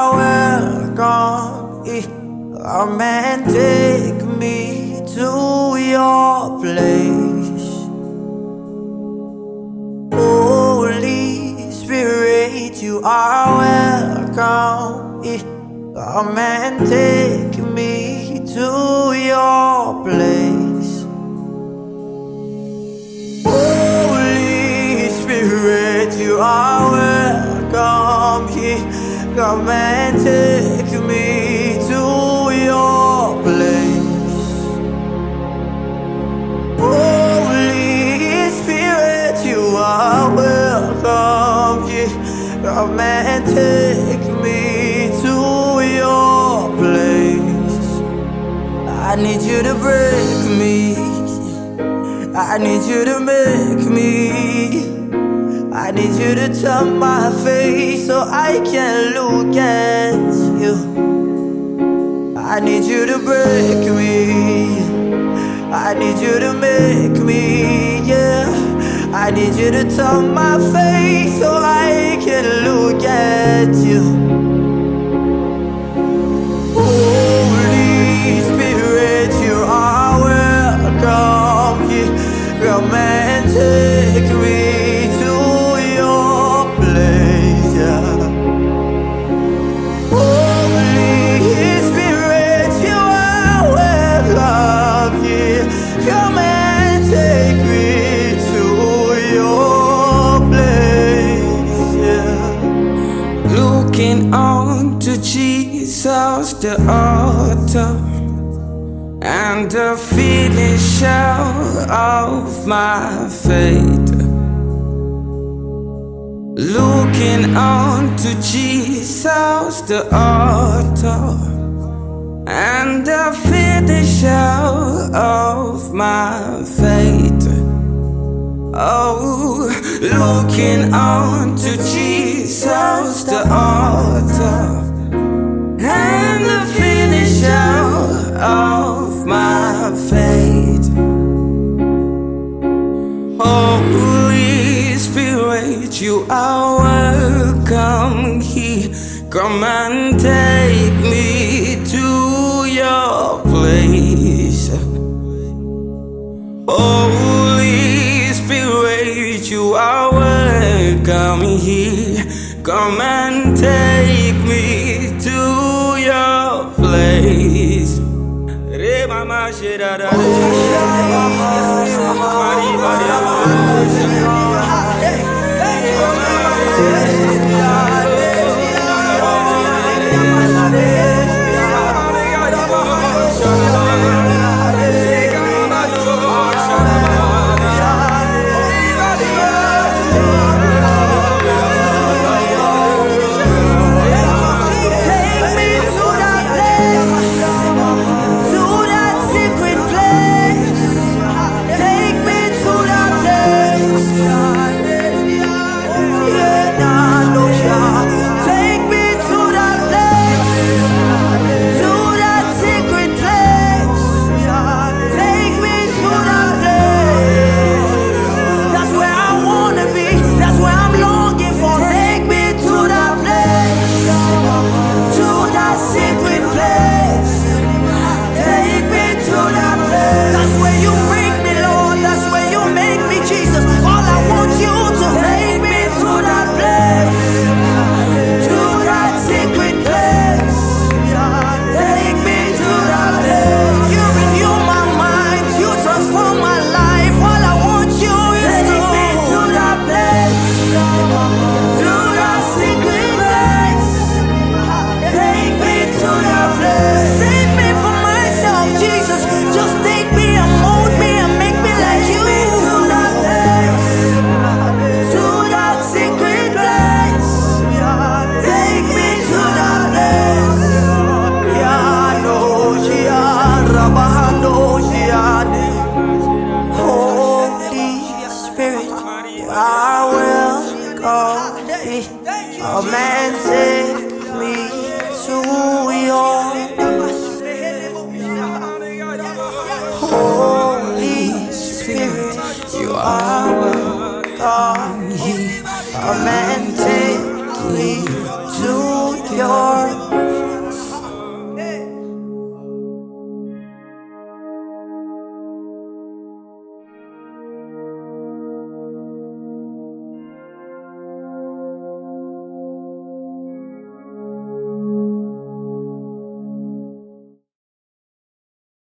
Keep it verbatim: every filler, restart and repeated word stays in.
are welcome. Come and take me to your place. Holy Spirit, you are welcome. Come and take me to your place. Holy Spirit, you are welcome here. Come and take me to your place. Holy Spirit, you are welcome here. Come and take me to your place. I need you to break me. I need you to make me. I need you to turn my face so I can look at you. I need you to break me. I need you to make me, yeah. I need you to turn my face so I can look at you. Holy Spirit, you are welcome here. Come and take me to your place, yeah. Holy Spirit, you are welcome here. Come and take me to your place, yeah. Looking on to Jesus, the author and the finisher of my faith. Looking on to Jesus, the author and the finisher of my faith. Oh, looking on to Jesus, the author and the finisher of my faith. Holy Spirit, you are welcome here. Come and take me to your place. Holy Spirit, you are welcome here. Come and take me to your place. Come and take me to your Holy Spirit, you are welcome here. Come and